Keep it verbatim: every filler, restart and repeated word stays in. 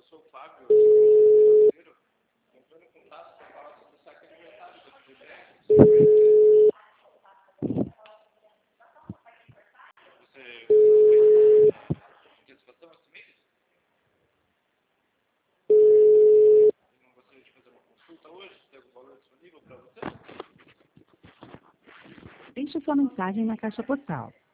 sou o Fábio, eu sou brasileiro. Entrando em contato para falar sobre o saque alimentar do Fluminense. Você participação esse mês? E não gostaria de fazer uma consulta hoje? Tem algum valor disponível para você? Deixe sua mensagem na caixa postal.